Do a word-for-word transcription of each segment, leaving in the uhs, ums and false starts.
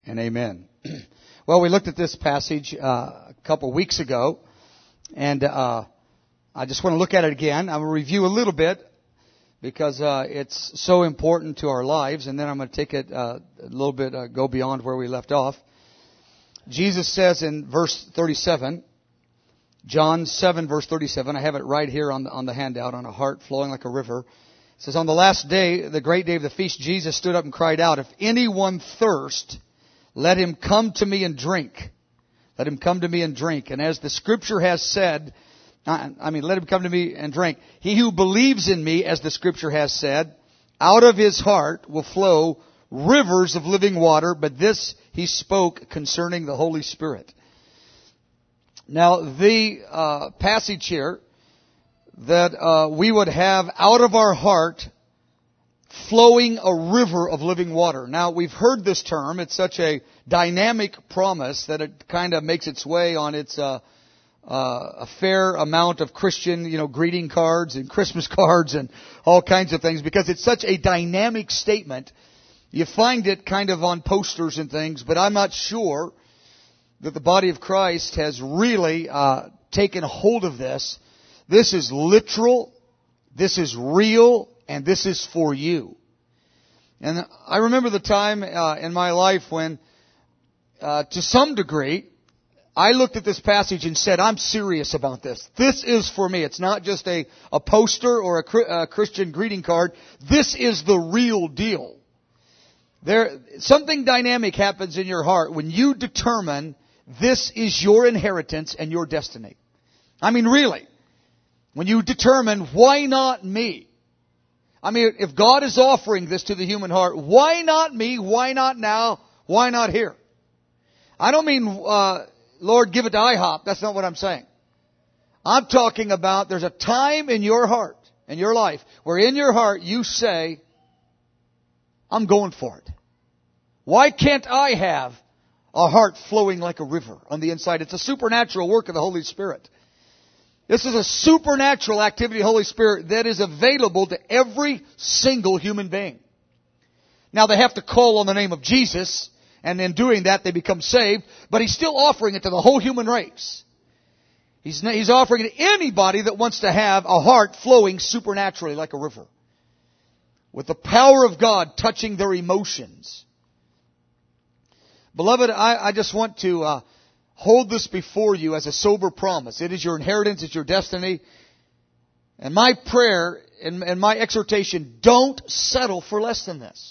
And amen. Well, we looked at this passage uh, a couple weeks ago, and uh, I just want to look at it again. I'm going to review a little bit because uh, it's so important to our lives, and then I'm going to take it uh, a little bit, uh, go beyond where we left off. Jesus says in verse thirty-seven, John seven, verse thirty-seven, I have it right here on the, on the handout, on a heart flowing like a river. It says, on the last day, the great day of the feast, Jesus stood up and cried out, if anyone thirst, let him come to me and drink. Let him come to me and drink. And as the scripture has said, I mean, let him come to me and drink. He who believes in me, as the scripture has said, out of his heart will flow rivers of living water. But this he spoke concerning the Holy Spirit. Now, the uh, passage here, that uh, we would have out of our heart flowing a river of living water. Now, we've heard this term. It's such a dynamic promise that it kind of makes its way on its uh, uh, a fair amount of Christian, you know, greeting cards and Christmas cards and all kinds of things, because it's such a dynamic statement. You find it kind of on posters and things, but I'm not sure that the body of Christ has really uh, taken hold of this. This is literal, this is real, and this is for you. And I remember the time uh, in my life when, uh, to some degree, I looked at this passage and said, I'm serious about this. This is for me. It's not just a, a poster or a, a Christian greeting card. This is the real deal. There, something dynamic happens in your heart when you determine this is your inheritance and your destiny. I mean, really. When you determine, why not me? I mean, if God is offering this to the human heart, why not me? Why not now? Why not here? I don't mean, uh, Lord, give it to IHOP. That's not what I'm saying. I'm talking about there's a time in your heart, in your life, where in your heart you say, I'm going for it. Why can't I have a heart flowing like a river on the inside? It's a supernatural work of the Holy Spirit. This is a supernatural activity of the Holy Spirit that is available to every single human being. Now, they have to call on the name of Jesus, and in doing that they become saved, but He's still offering it to the whole human race. He's, he's offering it to anybody that wants to have a heart flowing supernaturally like a river, with the power of God touching their emotions. Beloved, I, I just want to uh, hold this before you as a sober promise. It is your inheritance. It's your destiny. And my prayer and, and my exhortation, don't settle for less than this.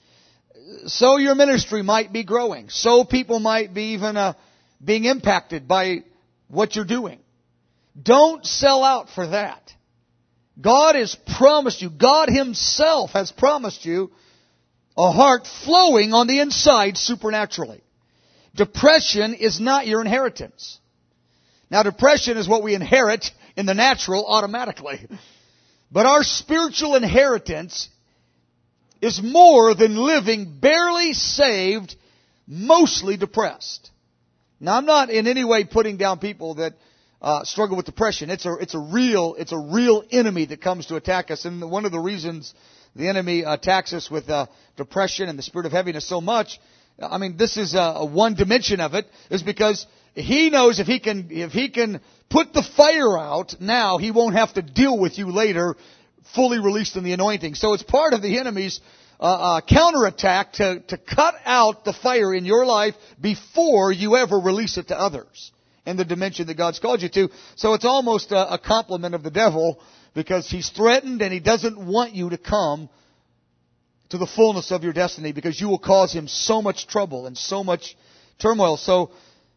So your ministry might be growing. So people might be even uh, being impacted by what you're doing. Don't sell out for that. God has promised you, God Himself has promised you a heart flowing on the inside supernaturally. Depression is not your inheritance. Now, depression is what we inherit in the natural automatically. But our spiritual inheritance is more than living barely saved, mostly depressed. Now, I'm not in any way putting down people that uh, struggle with depression. It's a, it's a real, it's a real enemy that comes to attack us. And one of the reasons the enemy attacks us with uh, depression and the spirit of heaviness so much, I mean, this is a, a one dimension of it, is because he knows if he can, if he can put the fire out now, he won't have to deal with you later, fully released in the anointing. So it's part of the enemy's uh, uh, counterattack to, to cut out the fire in your life before you ever release it to others in the dimension that God's called you to. So it's almost a, a compliment of the devil, because he's threatened and he doesn't want you to come to the fullness of your destiny, because you will cause him so much trouble and so much turmoil. So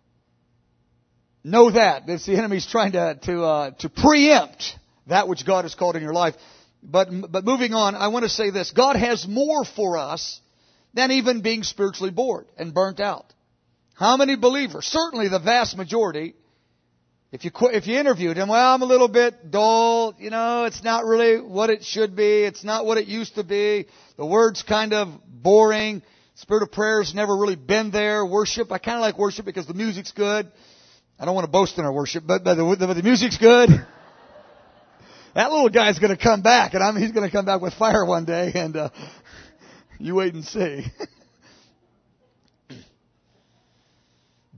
know that. It's the enemy's trying to to uh, to preempt that which God has called in your life. But but moving on, I want to say this. God has more for us than even being spiritually bored and burnt out. How many believers? Certainly the vast majority. If you if you interviewed him, well, I'm a little bit dull. You know, it's not really what it should be. It's not what it used to be. The word's kind of boring. Spirit of prayer's never really been there. Worship, I kind of like worship because the music's good. I don't want to boast in our worship, but, but, the, but the music's good. That little guy's going to come back, and I mean, he's going to come back with fire one day, and uh, you wait and see.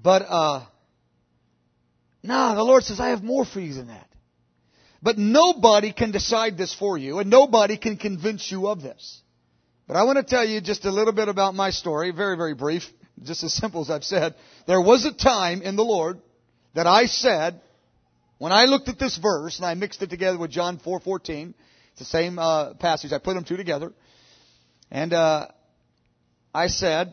But, uh, no, the Lord says, I have more for you than that. But nobody can decide this for you, and nobody can convince you of this. But I want to tell you just a little bit about my story, very, very brief, just as simple as I've said. There was a time in the Lord that I said, when I looked at this verse, and I mixed it together with John four fourteen, it's the same uh, passage, I put them two together, and uh, I said,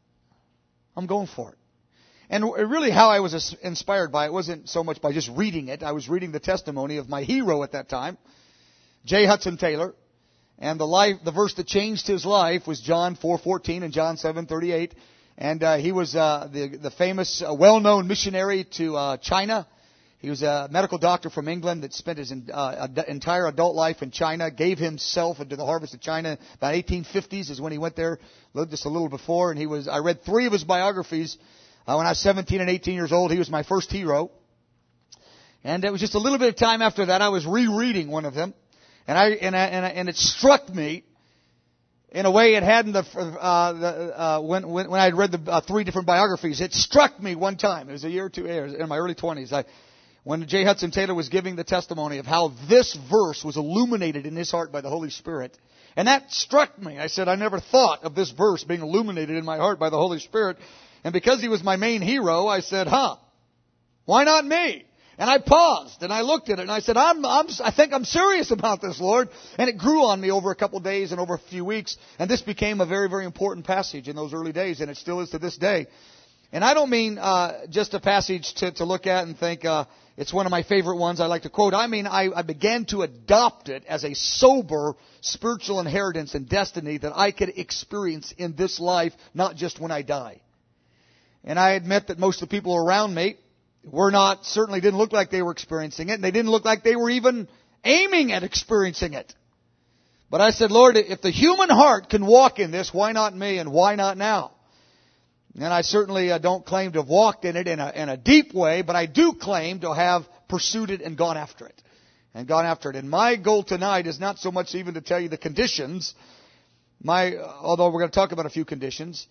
I'm going for it. And really how I was inspired by it wasn't so much by just reading it. I was reading the testimony of my hero at that time, J. Hudson Taylor. And the life, the verse that changed his life was John four fourteen and John seven thirty-eight. And uh, he was uh, the, the famous, uh, well-known missionary to uh, China. He was a medical doctor from England that spent his uh, entire adult life in China, gave himself into the harvest of China. About eighteen fifties is when he went there, lived just a little before. And he was, I read three of his biographies. Uh, when I was seventeen and eighteen years old, he was my first hero. And it was just a little bit of time after that, I was rereading one of them. And I, and I, and, I, and it struck me in a way it hadn't the, uh, the, uh, when, when, when I had read the uh, three different biographies. It struck me one time. It was a year or two, in my early twenties. I, when J. Hudson Taylor was giving the testimony of how this verse was illuminated in his heart by the Holy Spirit. And that struck me. I said, I never thought of this verse being illuminated in my heart by the Holy Spirit. And because he was my main hero, I said, huh, why not me? And I paused and I looked at it and I said, I'm, I'm, I think I'm serious about this, Lord. And it grew on me over a couple of days and over a few weeks. And this became a very, very important passage in those early days. And it still is to this day. And I don't mean uh, just a passage to, to look at and think uh, it's one of my favorite ones I like to quote. I mean, I, I began to adopt it as a sober spiritual inheritance and destiny that I could experience in this life, not just when I die. And I admit that most of the people around me were not, certainly didn't look like they were experiencing it, and they didn't look like they were even aiming at experiencing it. But I said, Lord, if the human heart can walk in this, why not me, and why not now? And I certainly uh, don't claim to have walked in it in a, in a deep way, but I do claim to have pursued it and gone after it. And gone after it. And my goal tonight is not so much even to tell you the conditions, my, although we're going to talk about a few conditions.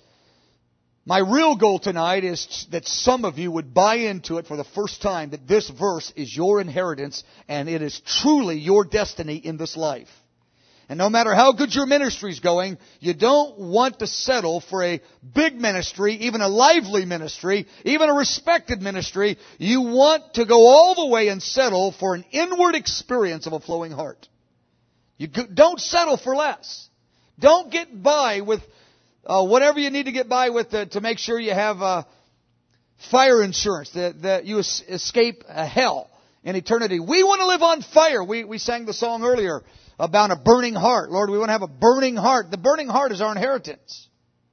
My real goal tonight is that some of you would buy into it for the first time, that this verse is your inheritance and it is truly your destiny in this life. And no matter how good your ministry is going, you don't want to settle for a big ministry, even a lively ministry, even a respected ministry. You want to go all the way and settle for an inward experience of a flowing heart. You don't settle for less. Don't get by with Uh, whatever you need to get by with to, to make sure you have uh, fire insurance, that, that you es- escape uh, hell in eternity. We want to live on fire. We, we sang the song earlier about a burning heart. Lord, we want to have a burning heart. The burning heart is our inheritance.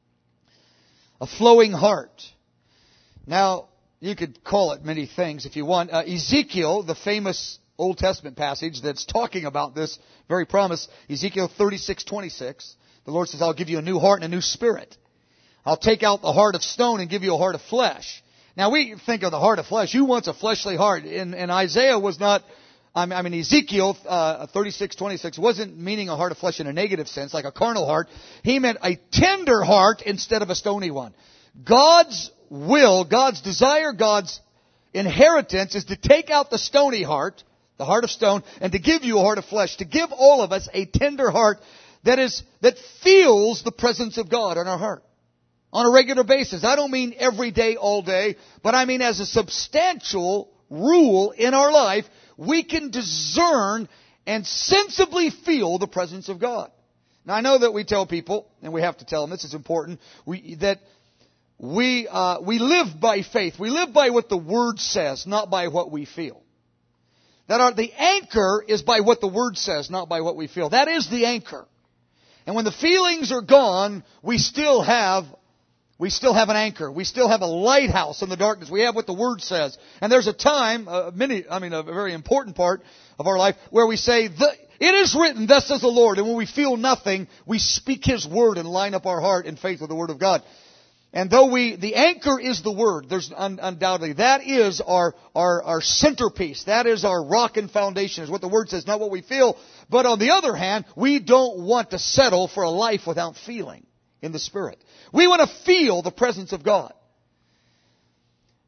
A flowing heart. Now, you could call it many things if you want. Uh, Ezekiel, the famous Old Testament passage that's talking about this very promise, Ezekiel thirty-six twenty-six. The Lord says, I'll give you a new heart and a new spirit. I'll take out the heart of stone and give you a heart of flesh. Now we think of the heart of flesh. Who wants a fleshly heart? And, and Isaiah was not, I mean Ezekiel uh, thirty-six twenty-six wasn't meaning a heart of flesh in a negative sense, like a carnal heart. He meant a tender heart instead of a stony one. God's will, God's desire, God's inheritance is to take out the stony heart, the heart of stone, and to give you a heart of flesh, to give all of us a tender heart that is, that feels the presence of God in our heart on a regular basis. I don't mean every day, all day, but I mean as a substantial rule in our life, we can discern and sensibly feel the presence of God. Now I know that we tell people, and we have to tell them, this is important, we, that we, uh, we live by faith. We live by what the Word says, not by what we feel. That our, the anchor is by what the Word says, not by what we feel. That is the anchor. And when the feelings are gone, we still have, we still have an anchor. We still have a lighthouse in the darkness. We have what the Word says. And there's a time, uh, many, I mean, a very important part of our life where we say, the, it is written, thus says the Lord. And when we feel nothing, we speak His Word and line up our heart in faith with the Word of God. And though we, the anchor is the Word, there's un, undoubtedly, that is our, our, our centerpiece. That is our rock and foundation, is what the Word says, not what we feel. But on the other hand, we don't want to settle for a life without feeling in the Spirit. We want to feel the presence of God.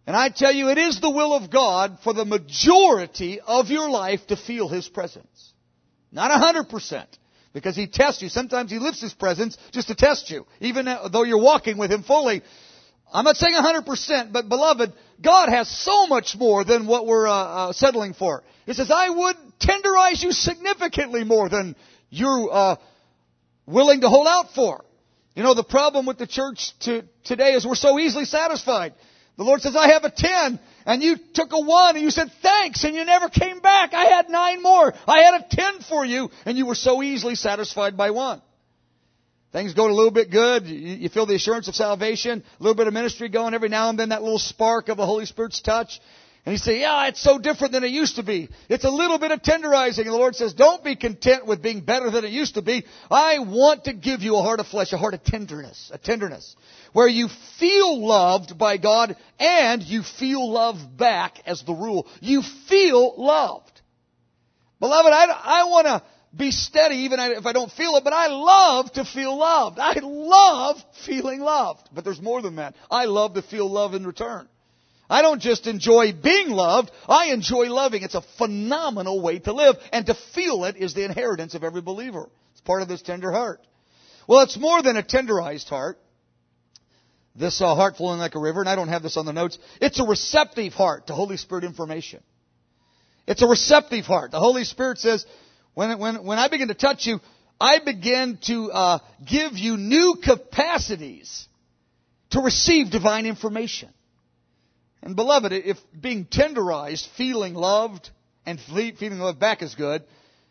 And I tell you, it is the will of God for the majority of your life to feel His presence. Not a hundred percent. Because He tests you. Sometimes He lifts His presence just to test you. Even though you're walking with Him fully. I'm not saying a hundred percent, but beloved, God has so much more than what we're uh, uh, settling for. He says, I would tenderize you significantly more than you're uh, willing to hold out for. You know, the problem with the church to, today is we're so easily satisfied. The Lord says, I have a ten, and you took a one, and you said, thanks, and you never came back. I had nine more. I had a ten for you, and you were so easily satisfied by one. Things go a little bit good. You feel the assurance of salvation, a little bit of ministry going every now and then, that little spark of the Holy Spirit's touch. And you say, yeah, it's so different than it used to be. It's a little bit of tenderizing. And the Lord says, don't be content with being better than it used to be. I want to give you a heart of flesh, a heart of tenderness, a tenderness, where you feel loved by God and you feel love back as the rule. You feel loved. Beloved, I, I want to be steady even if I don't feel it, but I love to feel loved. I love feeling loved. But there's more than that. I love to feel love in return. I don't just enjoy being loved, I enjoy loving. It's a phenomenal way to live, and to feel it is the inheritance of every believer. It's part of this tender heart. Well, it's more than a tenderized heart. This uh, heart flowing like a river, and I don't have this on the notes. It's a receptive heart to Holy Spirit information. It's a receptive heart. The Holy Spirit says, when, when, when I begin to touch you, I begin to uh, give you new capacities to receive divine information. And beloved, if being tenderized, feeling loved, and feeling loved back is good,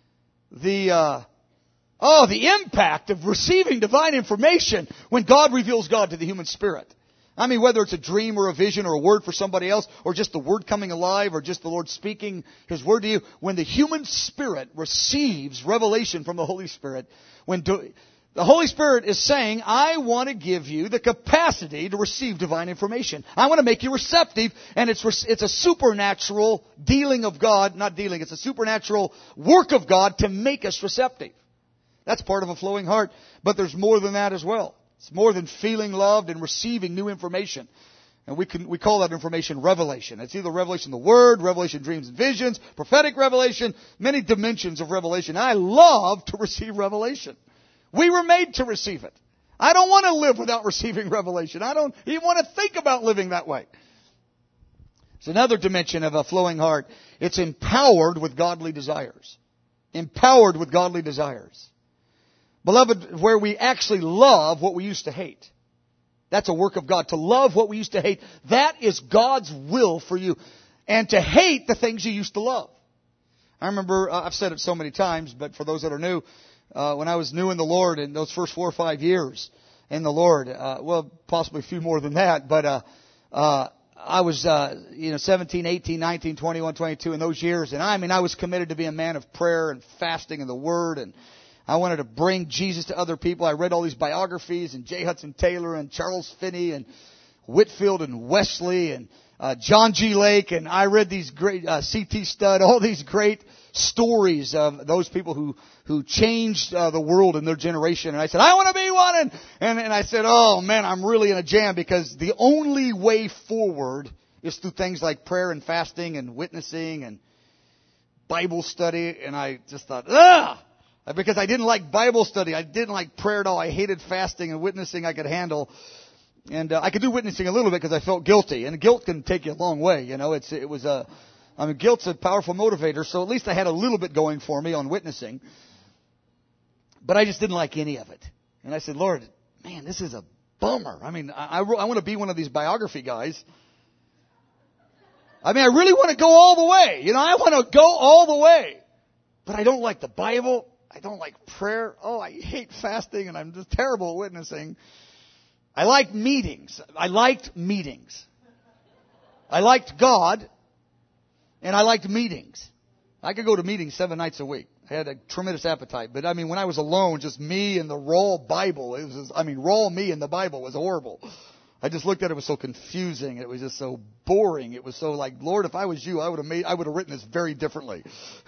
the, uh, oh, the impact of receiving divine information when God reveals God to the human spirit. I mean, whether it's a dream or a vision or a word for somebody else, or just the word coming alive, or just the Lord speaking His word to you, when the human spirit receives revelation from the Holy Spirit, when do, the Holy Spirit is saying, I want to give you the capacity to receive divine information. I want to make you receptive, and it's it's a supernatural dealing of God, not dealing, it's a supernatural work of God to make us receptive. That's part of a flowing heart, but there's more than that as well. It's more than feeling loved and receiving new information. And we can we call that information revelation. It's either revelation of the Word, revelation dreams and visions, prophetic revelation, many dimensions of revelation. I love to receive revelation. We were made to receive it. I don't want to live without receiving revelation. I don't even want to think about living that way. It's another dimension of a flowing heart. It's empowered with godly desires. Empowered with godly desires. Beloved, where we actually love what we used to hate. That's a work of God. To love what we used to hate. That is God's will for you. And to hate the things you used to love. I remember, uh, I've said it so many times, but for those that are new, Uh, when I was new in the Lord in those first four or five years in the Lord, uh, well, possibly a few more than that, but uh, uh, I was, uh, you know, seventeen, eighteen, nineteen, twenty-one, twenty-two in those years, and I mean, I was committed to be a man of prayer and fasting and the Word, and I wanted to bring Jesus to other people. I read all these biographies, and J. Hudson Taylor and Charles Finney and Whitfield and Wesley and uh, John G. Lake, and I read these great uh, C T Studd, all these great stories of those people who who changed uh, the world in their generation. And I said, I want to be one. And, and and I said, oh man, I'm really in a jam, because the only way forward is through things like prayer and fasting and witnessing and Bible study. And I just thought, ugh, because I didn't like Bible study, I didn't like prayer at all. I hated fasting, and witnessing I could handle. And uh, I could do witnessing a little bit because I felt guilty, and guilt can take you a long way. You know, it's it was a I mean, guilt's a powerful motivator, so at least I had a little bit going for me on witnessing. But I just didn't like any of it. And I said, Lord, man, this is a bummer. I mean, I, I, I want to be one of these biography guys. I mean, I really want to go all the way. You know, I want to go all the way. But I don't like the Bible. I don't like prayer. Oh, I hate fasting, and I'm just terrible at witnessing. I like meetings. I liked meetings. I liked God. And I liked meetings. I could go to meetings seven nights a week. I had a tremendous appetite. But I mean, when I was alone, just me and the raw Bible, it was just, I mean, raw me and the Bible was horrible. I just looked at it, it was so confusing. It was just so boring. It was so like, Lord, if I was you, I would have made, I would have written this very differently.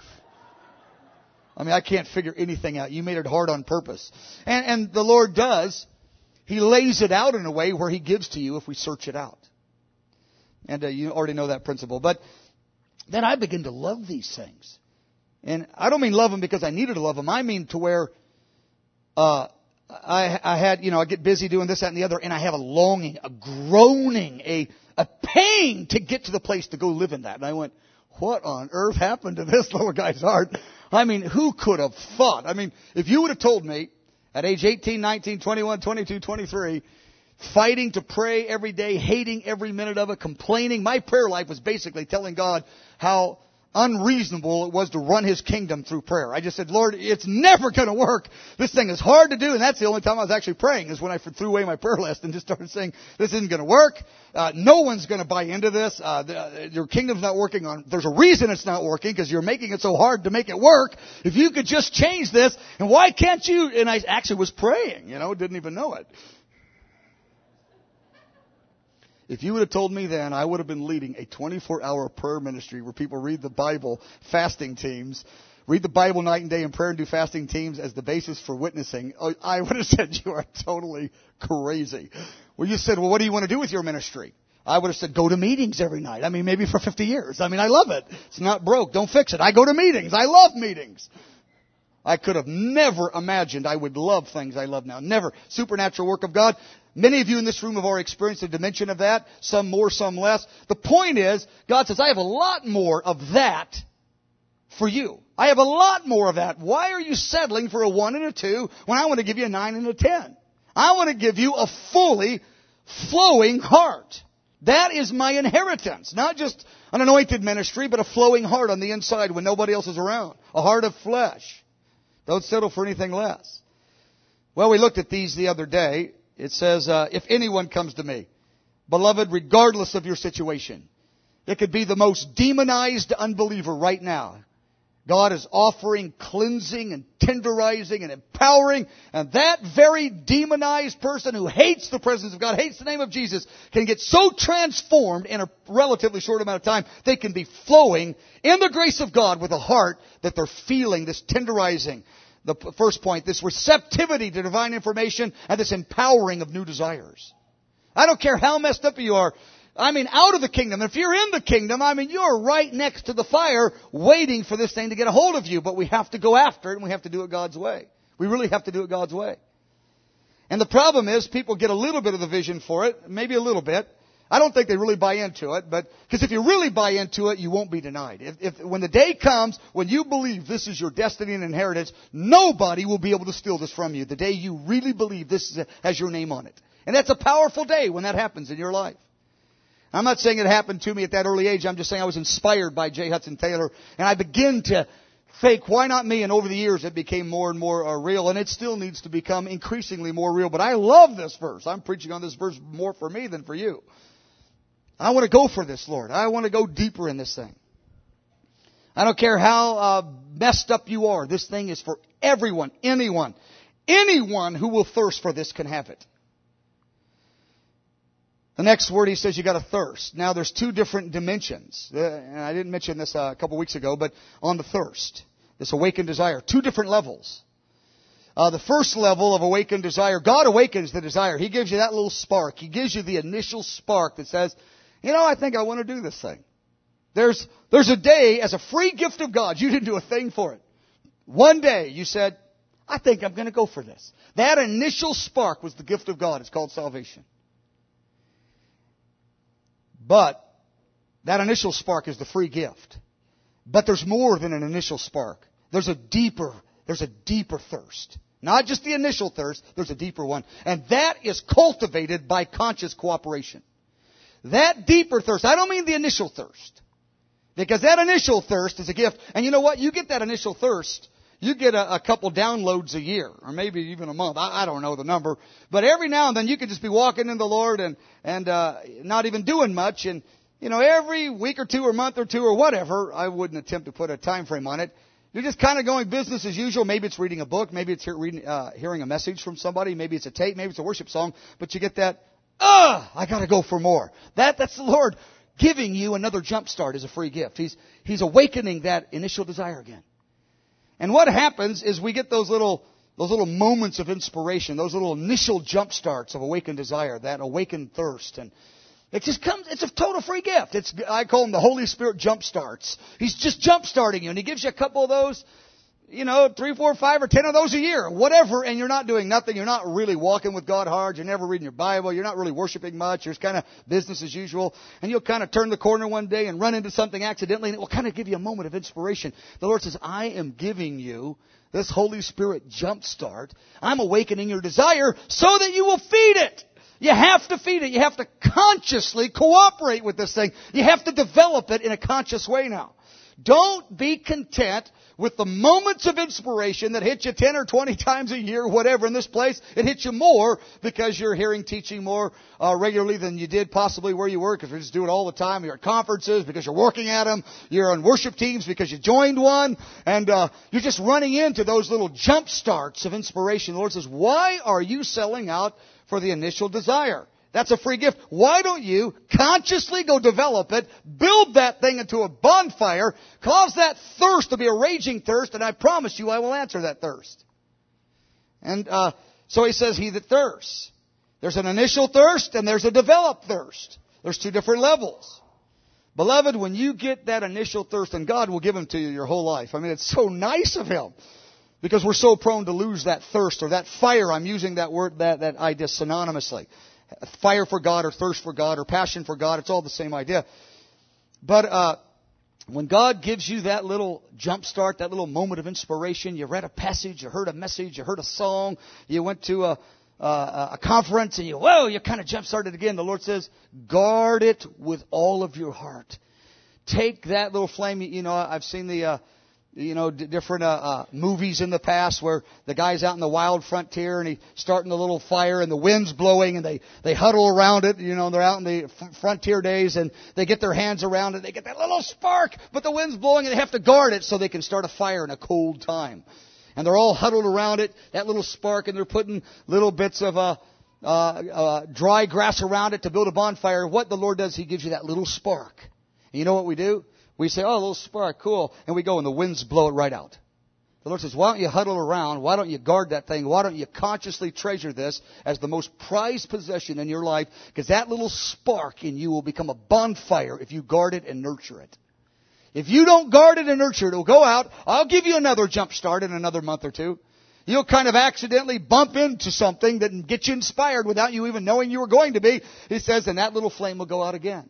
I mean, I can't figure anything out. You made it hard on purpose. And, and the Lord does. He lays it out in a way where He gives to you if we search it out. And uh, you already know that principle. But then I begin to love these things. And I don't mean love them because I needed to love them. I mean to where uh, I, I had, you know, I get busy doing this, that, and the other, and I have a longing, a groaning, a, a pain to get to the place to go live in that. And I went, what on earth happened to this little guy's heart? I mean, who could have thought? I mean, if you would have told me at age eighteen, nineteen, twenty-one, twenty-two, twenty-three, fighting to pray every day, hating every minute of it, complaining. My prayer life was basically telling God how unreasonable it was to run His kingdom through prayer. I just said, Lord, it's never going to work. This thing is hard to do. And that's the only time I was actually praying, is when I threw away my prayer list and just started saying, this isn't going to work. Uh, no one's going to buy into this. Uh, the, your kingdom's not working on, there's a reason it's not working, because you're making it so hard to make it work. If you could just change this, and why can't you? And I actually was praying, you know, didn't even know it. If you would have told me then, I would have been leading a twenty-four hour prayer ministry where people read the Bible, fasting teams, read the Bible night and day in prayer and do fasting teams as the basis for witnessing. I would have said, you are totally crazy. Well, you said, well, what do you want to do with your ministry? I would have said, go to meetings every night. I mean, maybe for fifty years. I mean, I love it. It's not broke. Don't fix it. I go to meetings. I love meetings. I could have never imagined I would love things I love now. Never. Supernatural work of God. Many of you in this room have already experienced a dimension of that. Some more, some less. The point is, God says, I have a lot more of that for you. I have a lot more of that. Why are you settling for a one and a two when I want to give you a nine and a ten? I want to give you a fully flowing heart. That is my inheritance. Not just an anointed ministry, but a flowing heart on the inside when nobody else is around. A heart of flesh. Don't settle for anything less. Well, we looked at these the other day. It says, uh, if anyone comes to me, beloved, regardless of your situation, it could be the most demonized unbeliever right now. God is offering cleansing and tenderizing and empowering. And that very demonized person who hates the presence of God, hates the name of Jesus, can get so transformed in a relatively short amount of time, they can be flowing in the grace of God with a heart that they're feeling this tenderizing. The first point, this receptivity to divine information and this empowering of new desires. I don't care how messed up you are. I mean, out of the kingdom. If you're in the kingdom, I mean, you're right next to the fire waiting for this thing to get a hold of you. But we have to go after it, and we have to do it God's way. We really have to do it God's way. And the problem is, people get a little bit of the vision for it, maybe a little bit. I don't think they really buy into it, but because if you really buy into it, you won't be denied. If, if when the day comes when you believe this is your destiny and inheritance, nobody will be able to steal this from you. The day you really believe this is a, has your name on it, and that's a powerful day when that happens in your life. I'm not saying it happened to me at that early age. I'm just saying I was inspired by J. Hudson Taylor, and I begin to think, why not me? And over the years, it became more and more uh, real, and it still needs to become increasingly more real. But I love this verse. I'm preaching on this verse more for me than for you. I want to go for this, Lord. I want to go deeper in this thing. I don't care how uh, messed up you are. This thing is for everyone, anyone. Anyone who will thirst for this can have it. The next word, he says, you got to thirst. Now, there's two different dimensions. Uh, and I didn't mention this uh, a couple weeks ago, but on the thirst, this awakened desire, two different levels. Uh, the first level of awakened desire, God awakens the desire. He gives you that little spark. He gives you the initial spark that says, you know, I think I want to do this thing. There's, there's a day as a free gift of God. You didn't do a thing for it. One day you said, I think I'm going to go for this. That initial spark was the gift of God. It's called salvation. But that initial spark is the free gift. But there's more than an initial spark. There's a deeper, there's a deeper thirst. Not just the initial thirst, there's a deeper one. And that is cultivated by conscious cooperation. That deeper thirst, I don't mean the initial thirst. Because that initial thirst is a gift. And you know what? You get that initial thirst, you get a, a couple downloads a year, or maybe even a month. I, I don't know the number. But every now and then you can just be walking in the Lord and, and uh, not even doing much. And, you know, every week or two or month or two or whatever, I wouldn't attempt to put a time frame on it. You're just kind of going business as usual. Maybe it's reading a book. Maybe it's hear, reading, uh, hearing a message from somebody. Maybe it's a tape. Maybe it's a worship song. But you get that, ah, I got to go for more. That That's the Lord giving you another jump start as a free gift. He's, he's awakening that initial desire again. And what happens is we get those little, those little moments of inspiration, those little initial jump starts of awakened desire, that awakened thirst. And, It just comes, it's a total free gift. It's, I call them the Holy Spirit jump starts. He's just jump starting you, and He gives you a couple of those, you know, three, four, five, or ten of those a year, whatever, and you're not doing nothing. You're not really walking with God hard. You're never reading your Bible. You're not really worshiping much. You're kind of business as usual. And you'll kind of turn the corner one day and run into something accidentally, and it will kind of give you a moment of inspiration. The Lord says, I am giving you this Holy Spirit jump start. I'm awakening your desire so that you will feed it. You have to feed it. You have to consciously cooperate with this thing. You have to develop it in a conscious way now. Don't be content with the moments of inspiration that hit you ten or twenty times a year, whatever. In this place, it hits you more because you're hearing teaching more uh, regularly than you did possibly where you were, because we just do it all the time. You're at conferences because you're working at them. You're on worship teams because you joined one. And uh, you're just running into those little jump starts of inspiration. The Lord says, why are you selling out for the initial desire? That's a free gift. Why don't you consciously go develop it, build that thing into a bonfire, cause that thirst to be a raging thirst, and I promise you I will answer that thirst. And uh, so He says, he that thirsts. There's an initial thirst and there's a developed thirst. There's two different levels. Beloved, when you get that initial thirst, and God will give them to you your whole life. I mean, it's so nice of Him. Because we're so prone to lose that thirst or that fire. I'm using that word, that, that idea synonymously. Fire for God or thirst for God or passion for God. It's all the same idea. But uh, when God gives you that little jump start, that little moment of inspiration, you read a passage, you heard a message, you heard a song, you went to a, a, a conference, and you, whoa, you kind of jump started again. The Lord says, guard it with all of your heart. Take that little flame. You know, I've seen the... Uh, You know, d- different uh, uh, movies in the past where the guy's out in the wild frontier and he's starting the little fire and the wind's blowing and they, they huddle around it. You know, they're out in the f- frontier days and they get their hands around it. They get that little spark, but the wind's blowing and they have to guard it so they can start a fire in a cold time. And they're all huddled around it, that little spark, and they're putting little bits of uh, uh, uh, dry grass around it to build a bonfire. What the Lord does, He gives you that little spark. And you know what we do? We say, oh, a little spark, cool. And we go and the winds blow it right out. The Lord says, why don't you huddle around? Why don't you guard that thing? Why don't you consciously treasure this as the most prized possession in your life? Because that little spark in you will become a bonfire if you guard it and nurture it. If you don't guard it and nurture it, it will go out. I'll give you another jump start in another month or two. You'll kind of accidentally bump into something that gets you inspired without you even knowing you were going to be. He says, and that little flame will go out again.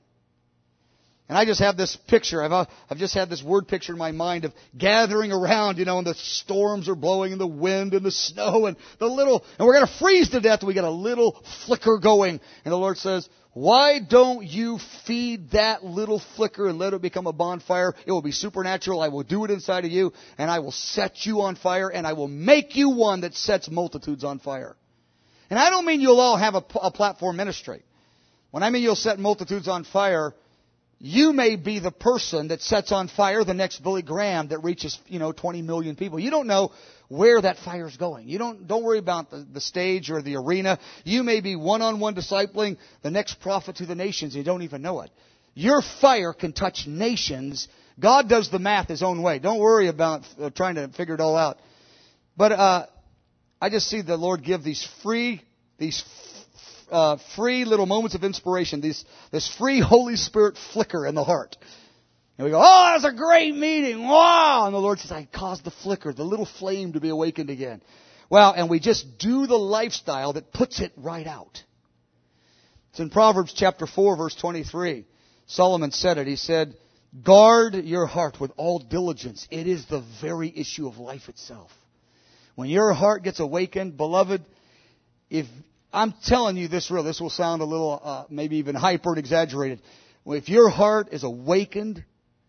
And I just have this picture. I've, uh, I've just had this word picture in my mind of gathering around, you know, and the storms are blowing and the wind and the snow and the little, and we're going to freeze to death. We got a little flicker going. And the Lord says, why don't you feed that little flicker and let it become a bonfire? It will be supernatural. I will do it inside of you, and I will set you on fire, and I will make you one that sets multitudes on fire. And I don't mean you'll all have a, a platform ministry. When I mean you'll set multitudes on fire, you may be the person that sets on fire the next Billy Graham that reaches, you know, twenty million people. You don't know where that fire is going. You don't, don't worry about the, the stage or the arena. You may be one-on-one discipling the next prophet to the nations. You don't even know it. Your fire can touch nations. God does the math His own way. Don't worry about uh, trying to figure it all out. But uh, I just see the Lord give these free, these Uh, free little moments of inspiration, these, this free Holy Spirit flicker in the heart. And we go, oh, that was a great meeting. Wow. And the Lord says, I caused the flicker, the little flame to be awakened again. Well, and we just do the lifestyle that puts it right out. It's in Proverbs chapter four, verse twenty-three. Solomon said it. He said, guard your heart with all diligence. It is the very issue of life itself. When your heart gets awakened, beloved, if I'm telling you this real. This will sound a little, uh, maybe even hyper exaggerated. Well, if your heart is awakened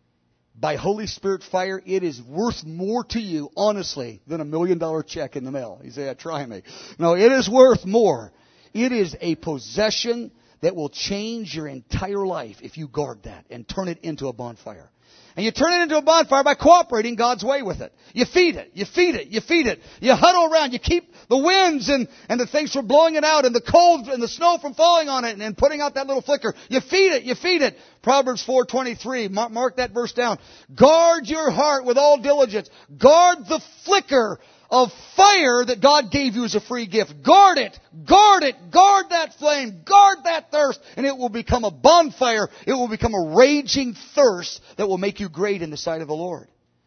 by Holy Spirit fire, it is worth more to you, honestly, than a million dollar check in the mail. You say, try me. No, it is worth more. It is a possession that will change your entire life if you guard that and turn it into a bonfire. And you turn it into a bonfire by cooperating God's way with it. You feed it, you feed it, you feed it. You huddle around, you keep the winds and, and the things from blowing it out and the cold and the snow from falling on it and, and putting out that little flicker. You feed it, you feed it. Proverbs four twenty-three, mark, mark that verse down. Guard your heart with all diligence. Guard the flicker of fire that God gave you as a free gift. Guard it. Guard it. Guard that flame. Guard that thirst. And it will become a bonfire. It will become a raging thirst that will make you great in the sight of the Lord.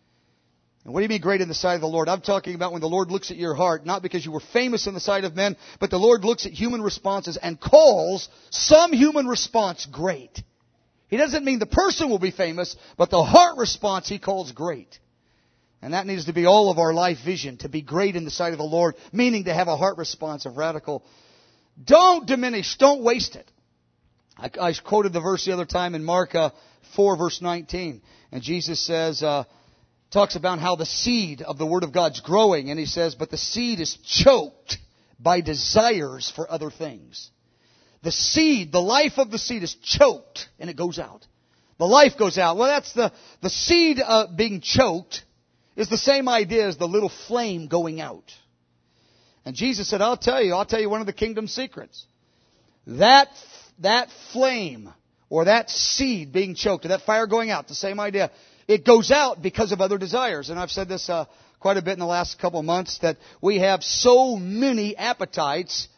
And what do you mean great in the sight of the Lord? I'm talking about when the Lord looks at your heart, not because you were famous in the sight of men, but the Lord looks at human responses and calls some human response great. He doesn't mean the person will be famous, but the heart response He calls great. And that needs to be all of our life vision, to be great in the sight of the Lord, meaning to have a heart response of radical. Don't diminish, don't waste it. I, I quoted the verse the other time in Mark uh, four, verse nineteen. And Jesus says, uh, talks about how the seed of the Word of God's growing. And He says, but the seed is choked by desires for other things. The seed, the life of the seed is choked and it goes out. The life goes out. Well, that's the, the seed uh, being choked is the same idea as the little flame going out. And Jesus said, I'll tell you, I'll tell you one of the kingdom secrets. That, that flame or that seed being choked or that fire going out, the same idea. It goes out because of other desires. And I've said this uh, quite a bit in the last couple of months, that we have so many appetites.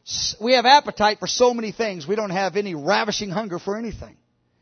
We have appetite for so many things. We don't have any ravishing hunger for anything.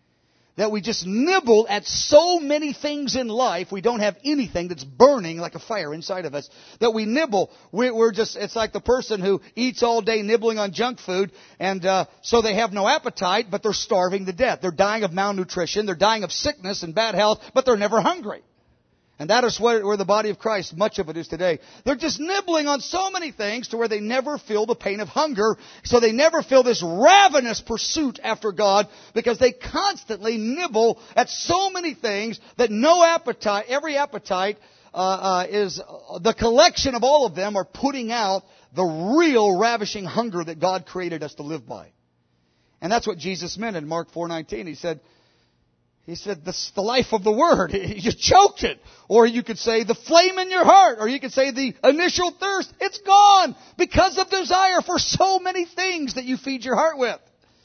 That we just nibble at so many things in life. We don't have anything that's burning like a fire inside of us. That we nibble. We're just, it's like the person who eats all day nibbling on junk food. And uh, so they have no appetite, but they're starving to death. They're dying of malnutrition. They're dying of sickness and bad health, but they're never hungry. And that is where, where the body of Christ, much of it is today. They're just nibbling on so many things to where they never feel the pain of hunger. So they never feel this ravenous pursuit after God, because they constantly nibble at so many things that no appetite, every appetite uh, uh, is, uh, the collection of all of them are putting out the real ravishing hunger that God created us to live by. And that's what Jesus meant in Mark four nineteen. He said, He said, this, the life of the Word. You choked it. Or you could say the flame in your heart. Or you could say the initial thirst. It's gone because of desire for so many things that you feed your heart with.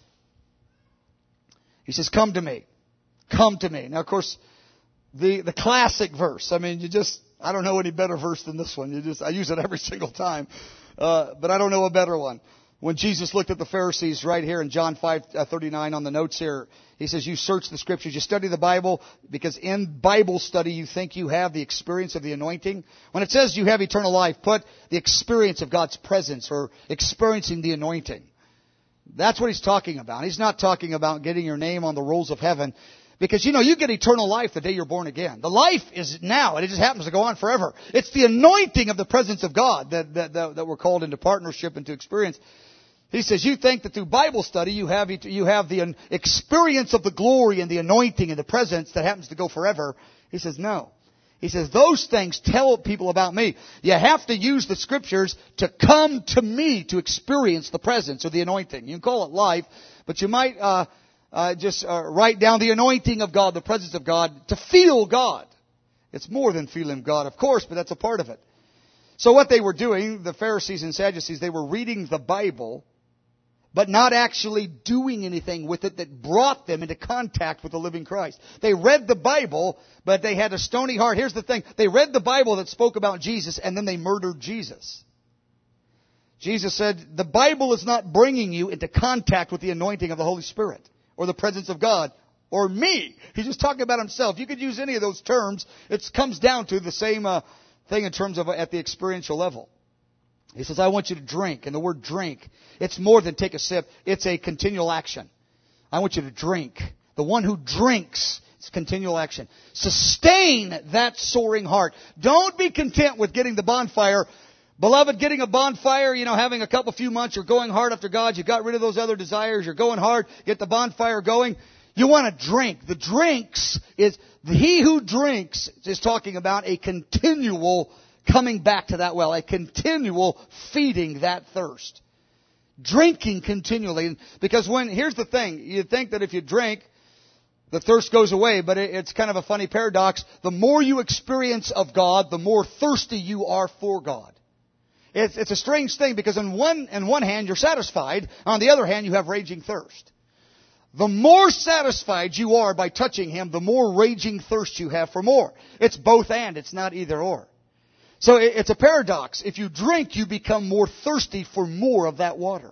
He says, come to me. Come to me. Now, of course, the, the classic verse. I mean, you just, I don't know any better verse than this one. You just, I use it every single time. Uh, but I don't know a better one. When Jesus looked at the Pharisees right here in John five thirty-nine on the notes here, He says, you search the Scriptures, you study the Bible, because in Bible study you think you have the experience of the anointing. When it says you have eternal life, put the experience of God's presence or experiencing the anointing. That's what He's talking about. He's not talking about getting your name on the rolls of heaven. Because, you know, you get eternal life the day you're born again. The life is now, and it just happens to go on forever. It's the anointing of the presence of God that, that, that, that we're called into partnership and to experience. He says, you think that through Bible study you have, you have the experience of the glory and the anointing and the presence that happens to go forever. He says, no. He says, those things tell people about me. You have to use the Scriptures to come to me to experience the presence or the anointing. You can call it life, but you might uh, uh, just uh, write down the anointing of God, the presence of God, to feel God. It's more than feeling God, of course, but that's a part of it. So what they were doing, the Pharisees and Sadducees, they were reading the Bible, but not actually doing anything with it that brought them into contact with the living Christ. They read the Bible, but they had a stony heart. Here's the thing. They read the Bible that spoke about Jesus, and then they murdered Jesus. Jesus said, the Bible is not bringing you into contact with the anointing of the Holy Spirit, or the presence of God, or me. He's just talking about Himself. You could use any of those terms. It comes down to the same uh, thing in terms of uh, at the experiential level. He says, I want you to drink. And the word drink, it's more than take a sip. It's a continual action. I want you to drink. The one who drinks, it's continual action. Sustain that soaring heart. Don't be content with getting the bonfire. Beloved, getting a bonfire, you know, having a couple few months, you're going hard after God. You got rid of those other desires. You're going hard. Get the bonfire going. You want to drink. The drinks is, he who drinks is talking about a continual coming back to that well, a continual feeding that thirst. Drinking continually. Because when, here's the thing, you think that if you drink, the thirst goes away, but it's kind of a funny paradox. The more you experience of God, the more thirsty you are for God. It's, it's a strange thing, because on one, on one hand you're satisfied, on the other hand you have raging thirst. The more satisfied you are by touching Him, the more raging thirst you have for more. It's both and, it's not either or. So it's a paradox. If you drink, you become more thirsty for more of that water.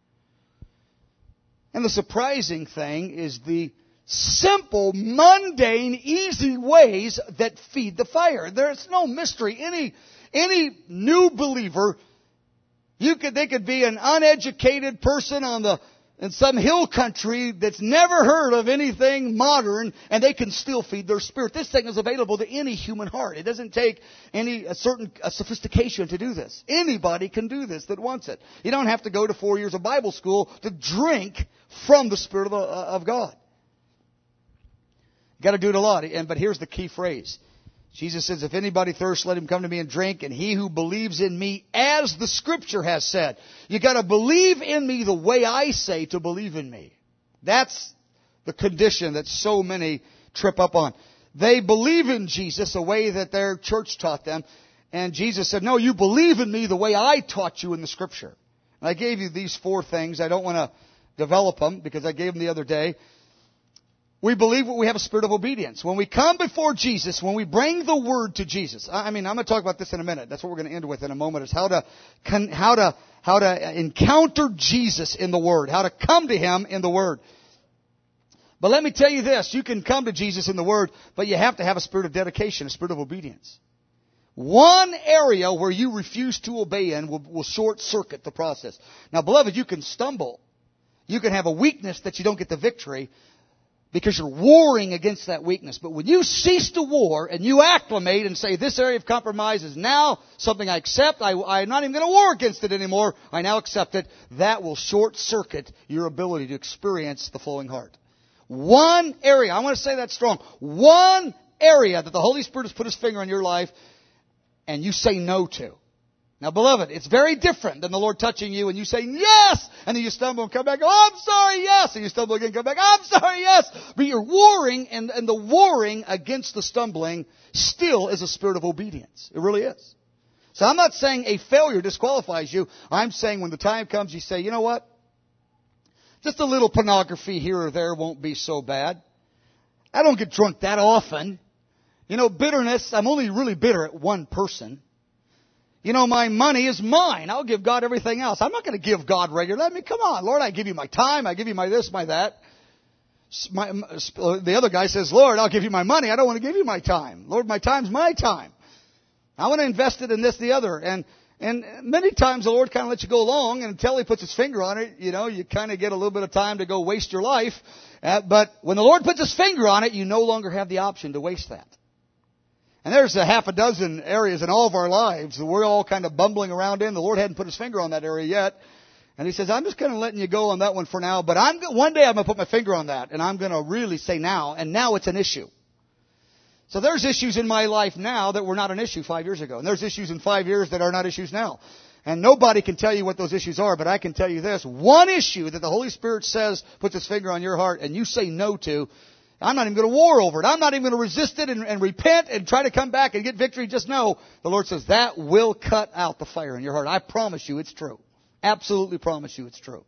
And the surprising thing is the simple, mundane, easy ways that feed the fire. There's no mystery. Any, any new believer, you could, they could be an uneducated person on the in some hill country that's never heard of anything modern, and they can still feed their spirit. This thing is available to any human heart. It doesn't take any a certain a sophistication to do this. Anybody can do this that wants it. You don't have to go to four years of Bible school to drink from the Spirit of, the, of God. You've got to do it a lot. And but here's the key phrase. Jesus says, if anybody thirsts, let him come to me and drink, and he who believes in me, as the Scripture has said. You got to believe in me the way I say to believe in me. That's the condition that so many trip up on. They believe in Jesus the way that their church taught them, and Jesus said, no, you believe in me the way I taught you in the Scripture. And I gave you these four things. I don't want to develop them because I gave them the other day. We believe we have a spirit of obedience. When we come before Jesus, when we bring the Word to Jesus, I mean, I'm going to talk about this in a minute. That's what we're going to end with in a moment, is how to, how to, how to encounter Jesus in the Word, how to come to Him in the Word. But let me tell you this, you can come to Jesus in the Word, but you have to have a spirit of dedication, a spirit of obedience. One area where you refuse to obey in will, will short circuit the process. Now, beloved, you can stumble. You can have a weakness that you don't get the victory, because you're warring against that weakness. But when you cease to war and you acclimate and say, this area of compromise is now something I accept, I, I'm not even going to war against it anymore, I now accept it, that will short-circuit your ability to experience the flowing heart. One area, I want to say that strong, one area that the Holy Spirit has put His finger on your life and you say no to. Now, beloved, it's very different than the Lord touching you and you saying yes, and then you stumble and come back, oh, I'm sorry, yes, and you stumble again and come back, I'm sorry, yes. But you're warring, and, and the warring against the stumbling still is a spirit of obedience. It really is. So I'm not saying a failure disqualifies you. I'm saying when the time comes, you say, you know what? Just a little pornography here or there won't be so bad. I don't get drunk that often. You know, bitterness, I'm only really bitter at one person. You know, my money is mine. I'll give God everything else. I'm not going to give God regularly. I mean, come on, Lord, I give you my time. I give you my this, my that. My, the other guy says, Lord, I'll give you my money. I don't want to give you my time. Lord, my time's my time. I want to invest it in this, the other. And and many times the Lord kind of lets you go along, and until He puts His finger on it, you know, you kind of get a little bit of time to go waste your life. Uh, but when the Lord puts His finger on it, you no longer have the option to waste that. And there's a half a dozen areas in all of our lives that we're all kind of bumbling around in. The Lord hadn't put His finger on that area yet. And He says, I'm just kind of letting you go on that one for now. But I'm one day I'm going to put my finger on that. And I'm going to really say now. And now it's an issue. So there's issues in my life now that were not an issue five years ago. And there's issues in five years that are not issues now. And nobody can tell you what those issues are. But I can tell you this. One issue that the Holy Spirit says puts His finger on your heart and you say no to, I'm not even going to war over it. I'm not even going to resist it and, and repent and try to come back and get victory. Just know, the Lord says, that will cut out the fire in your heart. I promise you it's true. Absolutely promise you it's true.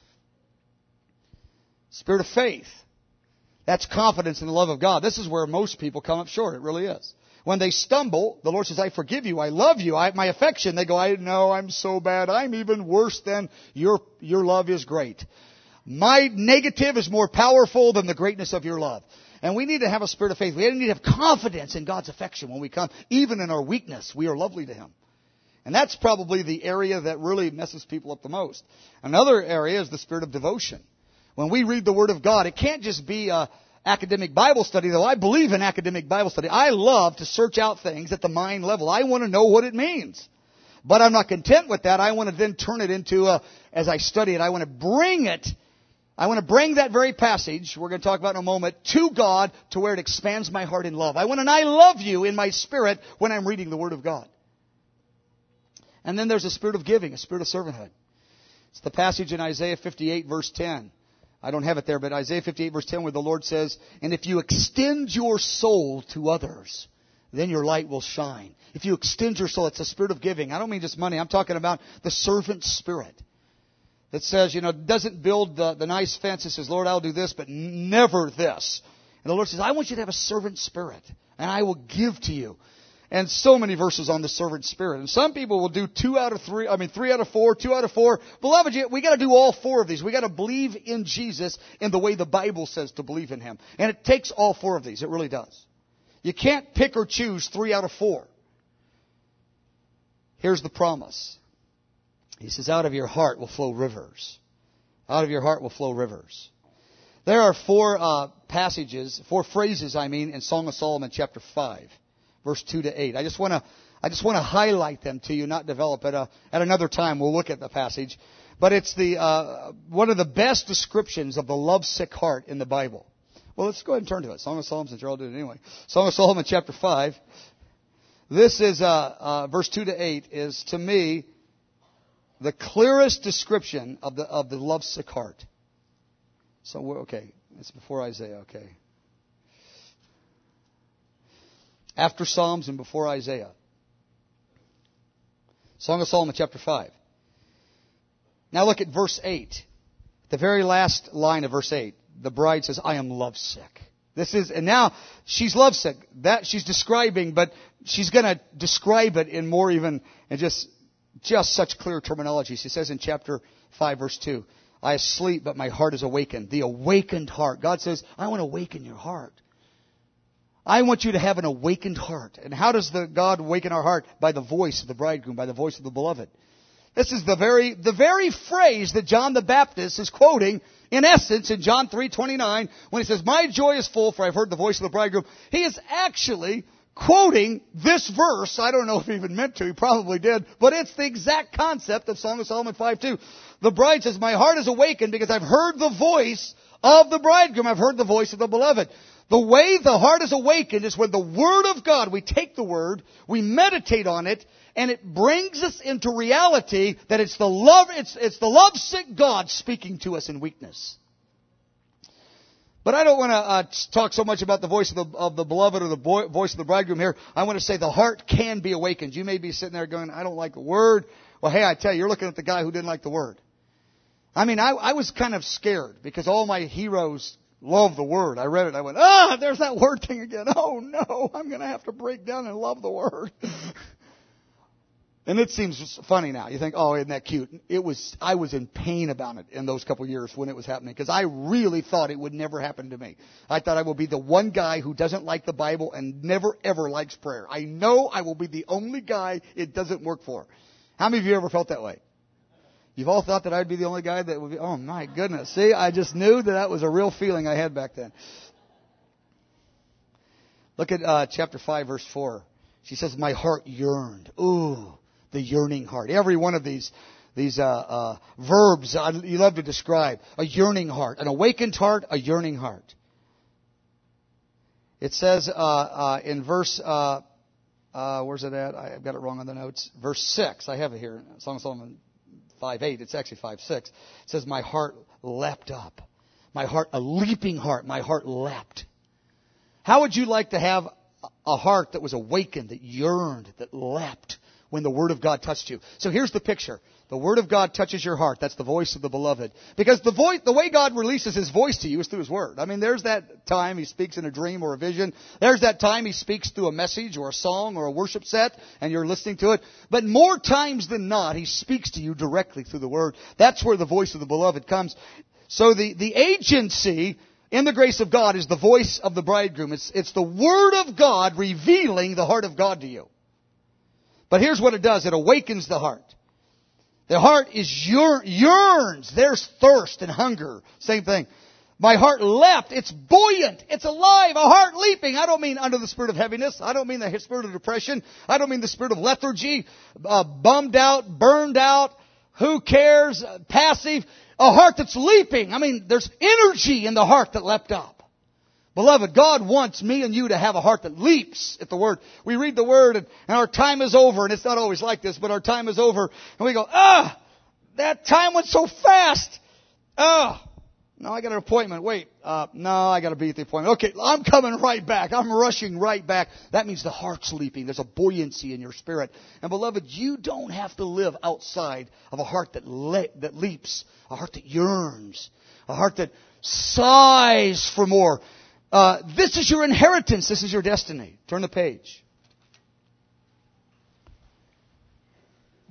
Spirit of faith. That's confidence in the love of God. This is where most people come up short. It really is. When they stumble, the Lord says, I forgive you. I love you. I, my affection. They go, I know I'm so bad. I'm even worse than your, your love is great. My negative is more powerful than the greatness of your love. And we need to have a spirit of faith. We need to have confidence in God's affection when we come. Even in our weakness, we are lovely to Him. And that's probably the area that really messes people up the most. Another area is the spirit of devotion. When we read the Word of God, it can't just be a academic Bible study, though I believe in academic Bible study. I love to search out things at the mind level. I want to know what it means. But I'm not content with that. I want to then turn it into, a, as I study it, I want to bring it I want to bring that very passage, we're going to talk about in a moment, to God to where it expands my heart in love. I want to I love you in my spirit when I'm reading the Word of God. And then there's a spirit of giving, a spirit of servanthood. It's the passage in Isaiah fifty-eight, verse ten. I don't have it there, but Isaiah fifty-eight, verse ten, where the Lord says, and if you extend your soul to others, then your light will shine. If you extend your soul, it's a spirit of giving. I don't mean just money. I'm talking about the servant spirit. That says, you know, doesn't build the, the nice fence. It says, Lord, I'll do this, but never this. And the Lord says, I want you to have a servant spirit, and I will give to you. And so many verses on the servant spirit. And some people will do two out of three, I mean three out of four, two out of four. Beloved, we got to do all four of these. We got to believe in Jesus in the way the Bible says to believe in Him. And it takes all four of these. It really does. You can't pick or choose three out of four. Here's the promise. He says, out of your heart will flow rivers. Out of your heart will flow rivers. There are four uh, passages, four phrases, I mean, in Song of Solomon chapter five. Verse two to eight. I just want to, I just want to highlight them to you, not develop it. Uh, at another time, we'll look at the passage. But it's the uh, one of the best descriptions of the lovesick heart in the Bible. Well, let's go ahead and turn to it. Song of Solomon, since you're all doing it anyway. Song of Solomon, chapter five. This is uh, uh, verse two to eight is to me the clearest description of the of the lovesick heart. So we're, okay, it's before Isaiah. Okay. After Psalms and before Isaiah. Song of Solomon, chapter five. Now look at verse eight. The very last line of verse eight. The bride says, I am lovesick. This is, and now she's lovesick. That she's describing, but she's going to describe it in more even, and just, just such clear terminology. She says in chapter five, verse two, I sleep, but my heart is awakened. The awakened heart. God says, I want to awaken your heart. I want you to have an awakened heart. And how does the God awaken our heart? By the voice of the bridegroom, by the voice of the beloved. This is the very, the very phrase that John the Baptist is quoting, in essence, in John three twenty-nine, when he says, my joy is full, for I've heard the voice of the bridegroom. He is actually quoting this verse. I don't know if he even meant to. He probably did. But it's the exact concept of Song of Solomon five two. The bride says, my heart is awakened because I've heard the voice of the bridegroom. I've heard the voice of the beloved. The way the heart is awakened is when the Word of God, we take the Word, we meditate on it, and it brings us into reality that it's the love, it's, it's the lovesick God speaking to us in weakness. But I don't want to uh, talk so much about the voice of the, of the beloved or the boy, voice of the bridegroom here. I want to say the heart can be awakened. You may be sitting there going, I don't like the Word. Well, hey, I tell you, you're looking at the guy who didn't like the Word. I mean, I, I was kind of scared because all my heroes love the Word. I read it. I went, ah, there's that Word thing again. Oh, no, I'm going to have to break down and love the Word. And it seems funny now. You think, oh, isn't that cute? It was, I was in pain about it in those couple of years when it was happening because I really thought it would never happen to me. I thought I will be the one guy who doesn't like the Bible and never, ever likes prayer. I know I will be the only guy it doesn't work for. How many of you ever felt that way? You've all thought that I'd be the only guy that would be, oh my goodness. See, I just knew that that was a real feeling I had back then. Look at uh, chapter five, verse four. She says, my heart yearned. Ooh, the yearning heart. Every one of these these uh, uh, verbs uh, you love to describe. A yearning heart. An awakened heart, a yearning heart. It says uh, uh, in verse, uh, uh, where's it at? I've got it wrong on the notes. Verse six. I have it here. Song of Solomon five eight. It's actually five six. It says, my heart leapt up. My heart, a leaping heart. My heart leapt. How would you like to have a heart that was awakened, that yearned, that leapt when the Word of God touched you? So here's the picture. The Word of God touches your heart. That's the voice of the beloved. Because the voice, the way God releases His voice to you is through His Word. I mean, there's that time He speaks in a dream or a vision. There's that time He speaks through a message or a song or a worship set and you're listening to it. But more times than not, He speaks to you directly through the Word. That's where the voice of the beloved comes. So the, the agency in the grace of God is the voice of the bridegroom. It's, it's the Word of God revealing the heart of God to you. But here's what it does. It awakens the heart. The heart is yearn, yearns. There's thirst and hunger. Same thing. My heart leapt. It's buoyant. It's alive. A heart leaping. I don't mean under the spirit of heaviness. I don't mean the spirit of depression. I don't mean the spirit of lethargy, uh, bummed out, burned out, who cares, uh, passive. A heart that's leaping. I mean, there's energy in the heart that leapt up. Beloved, God wants me and you to have a heart that leaps at the Word. We read the Word and, and our time is over. And it's not always like this, but our time is over. And we go, ah, that time went so fast. Ah, no, I got an appointment. Wait, uh, no, I got to be at the appointment. Okay, I'm coming right back. I'm rushing right back. That means the heart's leaping. There's a buoyancy in your spirit. And beloved, you don't have to live outside of a heart that le- that leaps, a heart that yearns, a heart that sighs for more. Uh, this is your inheritance. This is your destiny. Turn the page.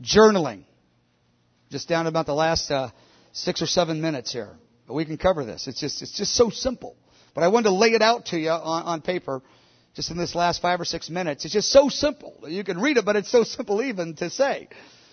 Journaling. Just down to about the last uh, six or seven minutes here. But we can cover this. It's just, it's just so simple. But I wanted to lay it out to you on, on paper just in this last five or six minutes. It's just so simple. You can read it, but it's so simple even to say.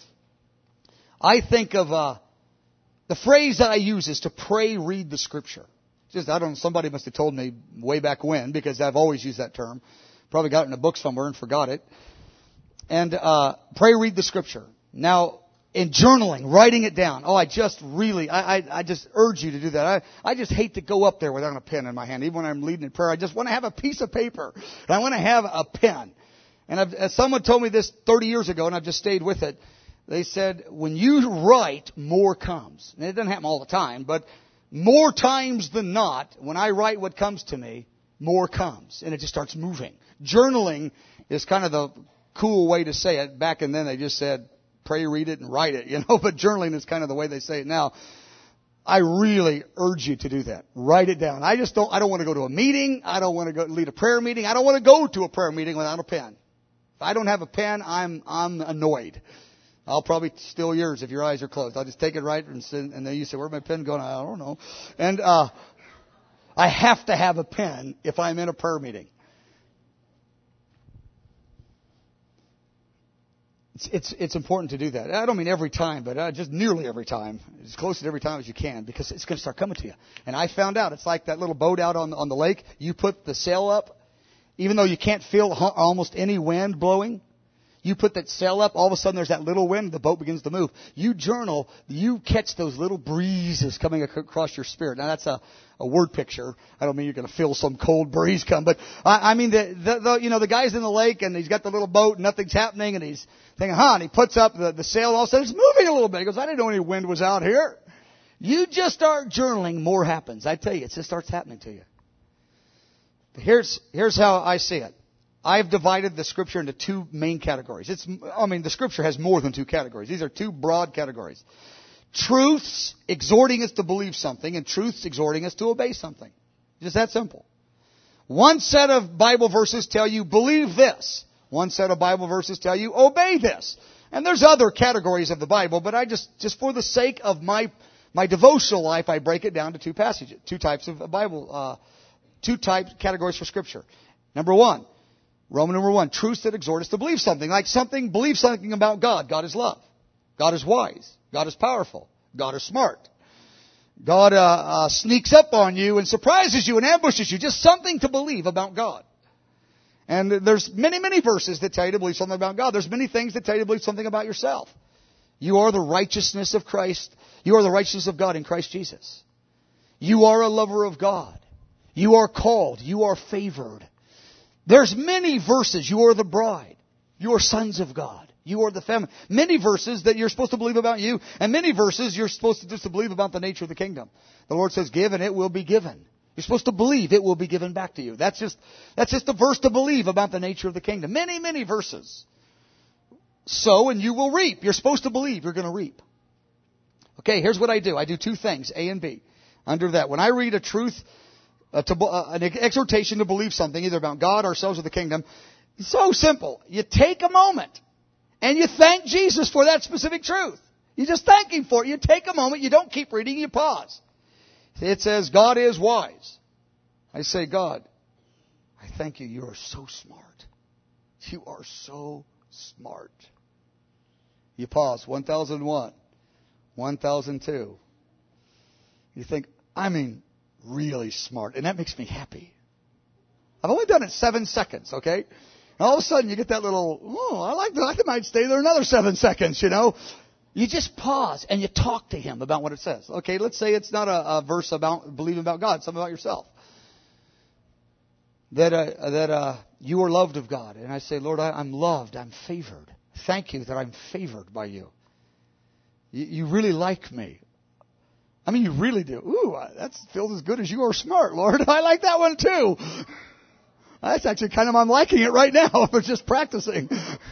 I think of uh, the phrase that I use is to pray, read the Scripture. Just I don't know, somebody must have told me way back when, because I've always used that term. Probably got it in a book somewhere and forgot it. And uh, pray, read the Scripture. Now, in journaling, writing it down. Oh, I just really, I, I, I just urge you to do that. I, I just hate to go up there without a pen in my hand. Even when I'm leading in prayer, I just want to have a piece of paper. And I want to have a pen. And I've, as someone told me this thirty years ago, and I've just stayed with it. They said, when you write, more comes. And it doesn't happen all the time, but more times than not, when I write what comes to me, more comes. And it just starts moving. Journaling is kind of the cool way to say it. Back and then they just said, pray, read it, and write it, you know. But journaling is kind of the way they say it now. I really urge you to do that. Write it down. I just don't, I don't want to go to a meeting. I don't want to go lead a prayer meeting. I don't want to go to a prayer meeting without a pen. If I don't have a pen, I'm, I'm annoyed. I'll probably steal yours if your eyes are closed. I'll just take it right and send, and then you say, where's my pen going? I don't know. And, uh, I have to have a pen if I'm in a prayer meeting. It's, it's, it's important to do that. I don't mean every time, but uh, just nearly every time. As close to every time as you can, because it's going to start coming to you. And I found out it's like that little boat out on, on the lake. You put the sail up, even though you can't feel almost any wind blowing. You put that sail up, all of a sudden there's that little wind, the boat begins to move. You journal, you catch those little breezes coming across your spirit. Now that's a, a word picture. I don't mean you're going to feel some cold breeze come, but I, I mean the, the, the, you know, the guy's in the lake and he's got the little boat and nothing's happening and he's thinking, huh, and he puts up the, the sail, all of a sudden it's moving a little bit. He goes, I didn't know any wind was out here. You just start journaling, more happens. I tell you, it just starts happening to you. But here's, here's how I see it. I've divided the Scripture into two main categories. It's, I mean, the Scripture has more than two categories. These are two broad categories. Truths exhorting us to believe something, and truths exhorting us to obey something. Just that simple. One set of Bible verses tell you, believe this. One set of Bible verses tell you, obey this. And there's other categories of the Bible, but I just, just for the sake of my, my devotional life, I break it down to two passages, two types of Bible, uh, two types, categories for Scripture. Number one. Roman number one, truths that exhort us to believe something. Like something, believe something about God. God is love. God is wise. God is powerful. God is smart. God uh, uh, sneaks up on you and surprises you and ambushes you. Just something to believe about God. And there's many, many verses that tell you to believe something about God. There's many things that tell you to believe something about yourself. You are the righteousness of Christ. You are the righteousness of God in Christ Jesus. You are a lover of God. You are called. You are favored. There's many verses. You are the bride. You are sons of God. You are the family. Many verses that you're supposed to believe about you, and many verses you're supposed to just to believe about the nature of the kingdom. The Lord says, give and it will be given. You're supposed to believe it will be given back to you. That's just, that's just a verse to believe about the nature of the kingdom. Many, many verses. Sow and you will reap. You're supposed to believe you're going to reap. Okay, here's what I do. I do two things, A and B. Under that, when I read a truth, Uh, to, uh, an exhortation to believe something, either about God, ourselves, or the kingdom. It's so simple. You take a moment and you thank Jesus for that specific truth. You just thank Him for it. You take a moment. You don't keep reading. You pause. It says, God is wise. I say, God, I thank you. You are so smart. You are so smart. You pause. one thousand one. one thousand two. You think, I mean, really smart. And that makes me happy. I've only done it seven seconds, okay? And all of a sudden you get that little, oh, I like that. I might stay there another seven seconds, you know. You just pause and you talk to Him about what it says. Okay, let's say it's not a, a verse about believing about God, something about yourself. That uh, that uh, you are loved of God. And I say, Lord, I, I'm loved. I'm favored. Thank you that I'm favored by you. You, you really like me. I mean, you really do. Ooh, that feels as good as you are smart, Lord. I like that one too. That's actually kind of, I'm liking it right now. We're just practicing.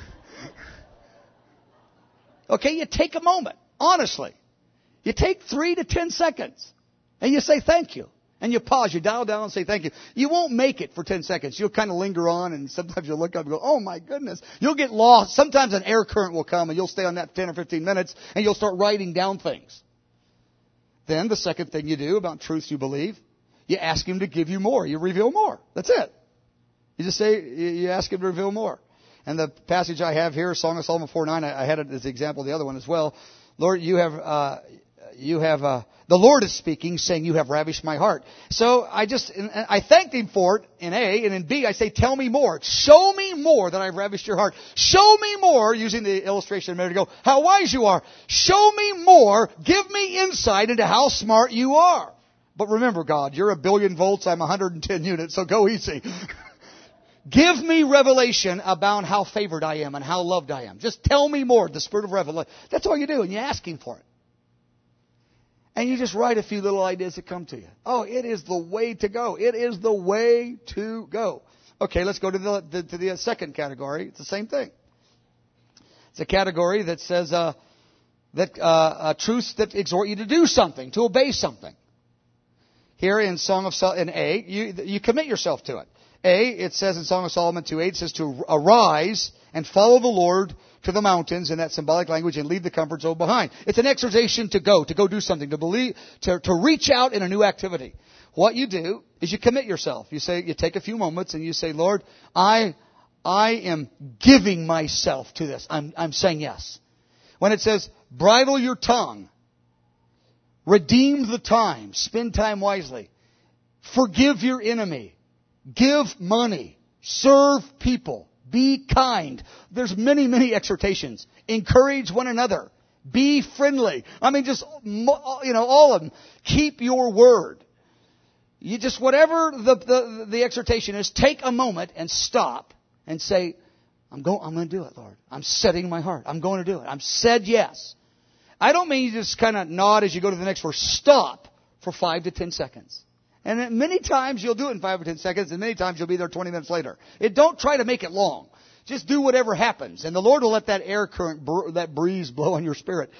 Okay, you take a moment, honestly. You take three to ten seconds, and you say thank you. And you pause, you dial down and say thank you. You won't make it for ten seconds. You'll kind of linger on, and sometimes you'll look up and go, oh my goodness. You'll get lost. Sometimes an air current will come and you'll stay on that ten or fifteen minutes and you'll start writing down things. Then the second thing you do about truths you believe, you ask Him to give you more. You reveal more. That's it. You just say, you ask Him to reveal more. And the passage I have here, Song of Solomon four nine, I had it as the example of the other one as well. Lord, you have, uh, you have, uh, the Lord is speaking, saying, you have ravished my heart. So I just, I thanked Him for it in A, and in B, I say, tell me more. Show me more that I've ravished your heart. Show me more, using the illustration a minute ago, how wise you are. Show me more. Give me insight into how smart you are. But remember, God, you're a billion volts, I'm one hundred ten units, so go easy. Give me revelation about how favored I am and how loved I am. Just tell me more, the spirit of revelation. That's all you do, and you ask Him for it. And you just write a few little ideas that come to you. Oh, it is the way to go. It is the way to go. Okay, let's go to the, the, to the second category. It's the same thing. It's a category that says uh, that uh, uh, truths that exhort you to do something, to obey something. Here in Song of Sol- in A, you, you commit yourself to it. A, it says in Song of Solomon two eight, it says to arise and follow the Lord to the mountains in that symbolic language and leave the comfort zone behind. It's an exhortation to go, to go do something, to believe, to, to reach out in a new activity. What you do is you commit yourself. You say, you take a few moments and you say, Lord, I, I am giving myself to this. I'm, I'm saying yes. When it says, bridle your tongue, redeem the time, spend time wisely, forgive your enemy, give money, serve people, be kind. There's many, many exhortations. Encourage one another. Be friendly. I mean, just, you know, all of them. Keep your word. You just, whatever the, the, the exhortation is, take a moment and stop and say, I'm going, I'm going to do it, Lord. I'm setting my heart. I'm going to do it. I'm said yes. I don't mean you just kind of nod as you go to the next verse. Stop for five to ten seconds. And many times you'll do it in five or ten seconds, and many times you'll be there twenty minutes later. It, don't try to make it long. Just do whatever happens. And the Lord will let that air current, that breeze blow on your spirit.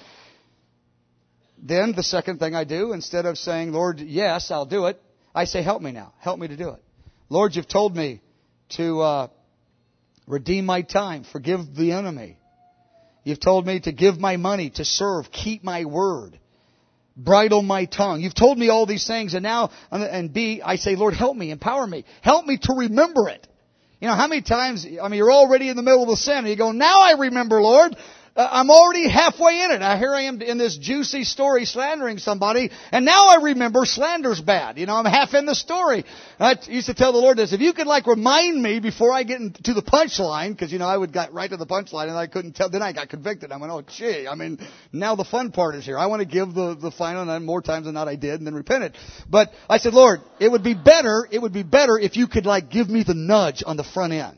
Then the second thing I do, instead of saying, Lord, yes, I'll do it, I say, help me now. Help me to do it. Lord, you've told me to uh, redeem my time, forgive the enemy. You've told me to give my money, to serve, keep my word. Bridle my tongue. You've told me all these things, and now, and B, I say, Lord, help me, empower me. Help me to remember it. You know, how many times, I mean, you're already in the middle of the sin, and you go, now I remember, Lord. Uh, I'm already halfway in it. Now, here I am in this juicy story slandering somebody, and now I remember slander's bad. You know, I'm half in the story. I used to tell the Lord this, if you could like remind me before I get into the punchline, because, you know, I would get right to the punchline and I couldn't tell, then I got convicted. I went, oh, gee, I mean, now the fun part is here. I want to give the, the final, and more times than not I did, and then repented. But I said, Lord, it would be better, it would be better if you could like give me the nudge on the front end.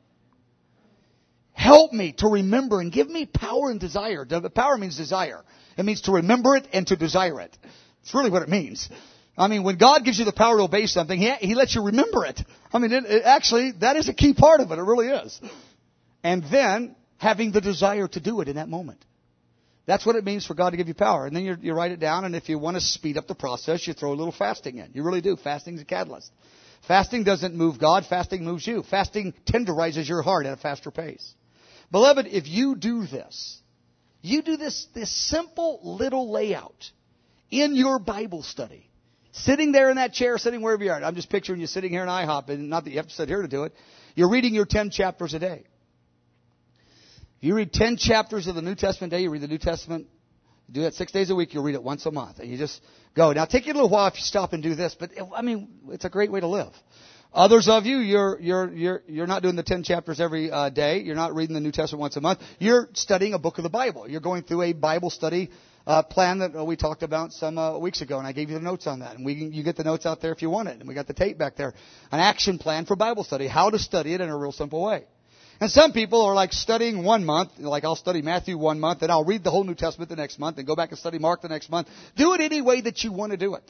Help me to remember and give me power and desire. Power means desire. It means to remember it and to desire it. It's really what it means. I mean, when God gives you the power to obey something, He, he lets you remember it. I mean, it, it actually, that is a key part of it. It really is. And then having the desire to do it in that moment. That's what it means for God to give you power. And then you, you write it down, and if you want to speed up the process, you throw a little fasting in. You really do. Fasting is a catalyst. Fasting doesn't move God. Fasting moves you. Fasting tenderizes your heart at a faster pace. Beloved, if you do this, you do this, this simple little layout in your Bible study, sitting there in that chair, sitting wherever you are. I'm just picturing you sitting here in IHOP, and not that you have to sit here to do it. You're reading your ten chapters a day. If you read ten chapters of the New Testament a day, you read the New Testament, you do that six days a week, you'll read it once a month. And you just go. Now, take you a little while if you stop and do this, but, I mean, it's a great way to live. Others of you, you're you're you're you're not doing the ten chapters every uh, day. You're not reading the New Testament once a month. You're studying a book of the Bible. You're going through a Bible study uh, plan that uh, we talked about some uh, weeks ago, and I gave you the notes on that. And we you get the notes out there if you want it. And we got the tape back there. An action plan for Bible study, how to study it in a real simple way. And some people are like studying one month, like I'll study Matthew one month, and I'll read the whole New Testament the next month, and go back and study Mark the next month. Do it any way that you want to do it.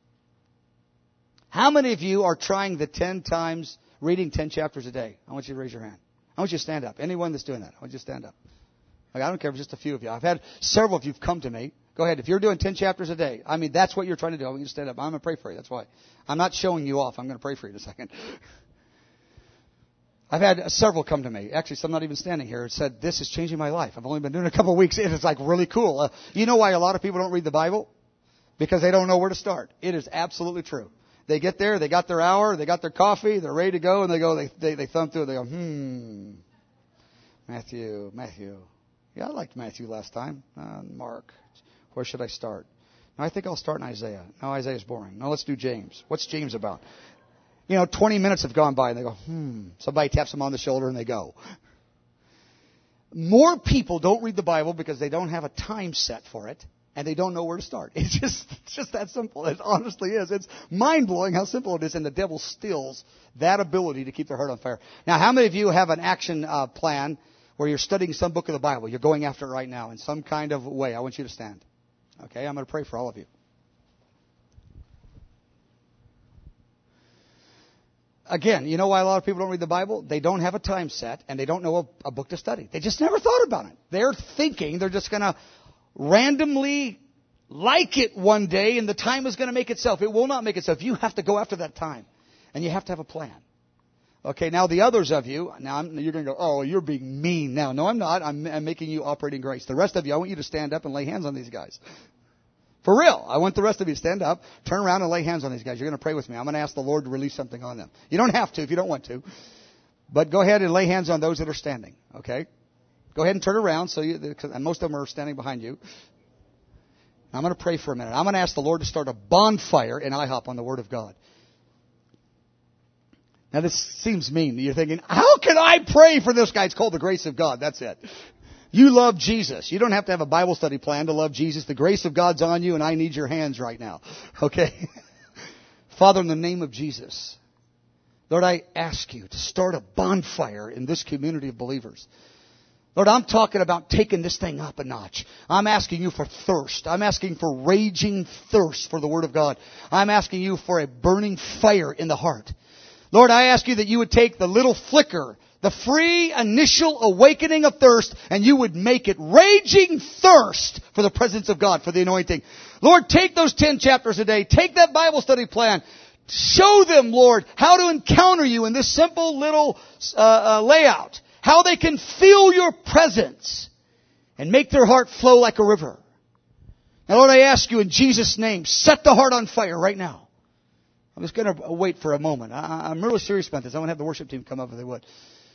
How many of you are trying the ten times, reading ten chapters a day? I want you to raise your hand. I want you to stand up. Anyone that's doing that, I want you to stand up. Like, I don't care if it's just a few of you. I've had several of you come to me, Go ahead. If you're doing ten chapters a day, I mean, that's what you're trying to do. I want you to stand up. I'm going to pray for you. That's why. I'm not showing you off. I'm going to pray for you in a second. I've had several come to me. Actually, some not even standing here. It said, this is changing my life. I've only been doing it a couple of weeks. It is like really cool. Uh, you know why a lot of people don't read the Bible? Because they don't know where to start. It is absolutely true. They get there, they got their hour, they got their coffee, they're ready to go, and they go, they they, they thumb through it. They go, hmm, Matthew, Matthew. Yeah, I liked Matthew last time. Uh, Mark. Where should I start? No, I think I'll start in Isaiah. No, Isaiah's boring. No, let's do James. What's James about? You know, twenty minutes have gone by and they go, hmm. Somebody taps them on the shoulder and they go. More people don't read the Bible because they don't have a time set for it and they don't know where to start. It's just, it's just that simple. It honestly is. It's mind-blowing how simple it is, and the devil steals that ability to keep their heart on fire. Now, how many of you have an action uh, plan where you're studying some book of the Bible? You're going after it right now in some kind of way. I want you to stand. Okay, I'm going to pray for all of you. Again, you know why a lot of people don't read the Bible? They don't have a time set, and they don't know a, a book to study. They just never thought about it. They're thinking they're just going to randomly like it one day, and the time is going to make itself. It will not make itself. You have to go after that time, and you have to have a plan. Okay, now the others of you, now I'm, you're going to go, oh, you're being mean now. No, I'm not. I'm, I'm making you operate in grace. The rest of you, I want you to stand up and lay hands on these guys. For real. I want the rest of you to stand up, turn around and lay hands on these guys. You're going to pray with me. I'm going to ask the Lord to release something on them. You don't have to if you don't want to. But go ahead and lay hands on those that are standing. Okay? Go ahead and turn around. So you, because most of them are standing behind you. I'm going to pray for a minute. I'm going to ask the Lord to start a bonfire in IHOP on the Word of God. Now this seems mean. You're thinking, how can I pray for this guy? It's called the grace of God. That's it. You love Jesus. You don't have to have a Bible study plan to love Jesus. The grace of God's on you, and I need your hands right now. Okay? Father, in the name of Jesus, Lord, I ask you to start a bonfire in this community of believers. Lord, I'm talking about taking this thing up a notch. I'm asking you for thirst. I'm asking for raging thirst for the Word of God. I'm asking you for a burning fire in the heart. Lord, I ask you that you would take the little flicker, the free initial awakening of thirst, and you would make it raging thirst for the presence of God, for the anointing. Lord, take those ten chapters a day. Take that Bible study plan. Show them, Lord, how to encounter you in this simple little uh, uh, layout. How they can feel your presence and make their heart flow like a river. Now, Lord, I ask you in Jesus' name, set the heart on fire right now. I'm just going to wait for a moment. I, I'm really serious about this. I want to have the worship team come up if they would.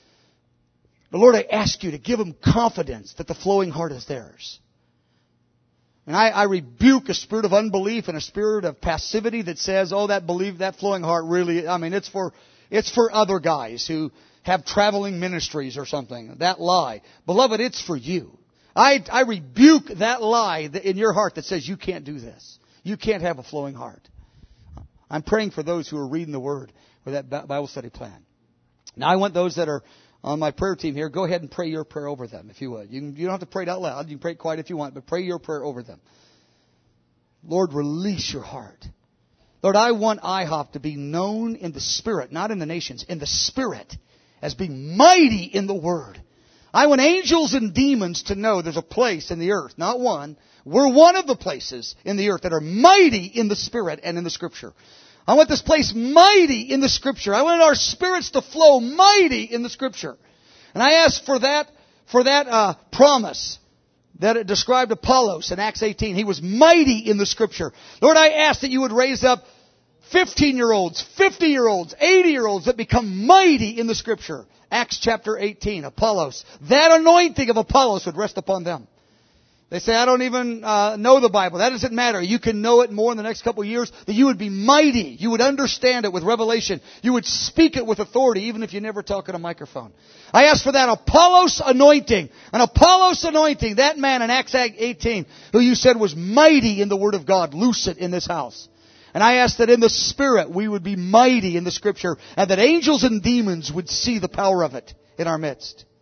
But Lord, I ask you to give them confidence that the flowing heart is theirs. And I, I rebuke a spirit of unbelief and a spirit of passivity that says, oh, that belief, that flowing heart really, I mean, it's for, it's for other guys who have traveling ministries or something. That lie. Beloved, it's for you. I, I rebuke that lie in your heart that says you can't do this. You can't have a flowing heart. I'm praying for those who are reading the Word with that Bible study plan. Now, I want those that are on my prayer team here, go ahead and pray your prayer over them, if you would. You, can, you don't have to pray it out loud. You can pray it quiet if you want, but pray your prayer over them. Lord, release your heart. Lord, I want IHOP to be known in the Spirit, not in the nations, in the Spirit, as being mighty in the Word. I want angels and demons to know there's a place in the earth, not one. We're one of the places in the earth that are mighty in the Spirit and in the Scripture. I want this place mighty in the Scripture. I want our spirits to flow mighty in the Scripture. And I ask for that, for that uh, promise that it described Apollos in Acts eighteen. He was mighty in the Scripture. Lord, I ask that you would raise up fifteen-year-olds, fifty-year-olds, eighty-year-olds that become mighty in the Scripture. Acts chapter eighteen, Apollos. That anointing of Apollos would rest upon them. They say, I don't even uh, know the Bible. That doesn't matter. You can know it more in the next couple of years. That you would be mighty. You would understand it with revelation. You would speak it with authority, even if you never talk on a microphone. I ask for that Apollos anointing. An Apollos anointing. That man in Acts eighteen, who you said was mighty in the Word of God. Loose it in this house. And I ask that in the Spirit we would be mighty in the Scripture, and that angels and demons would see the power of it in our midst.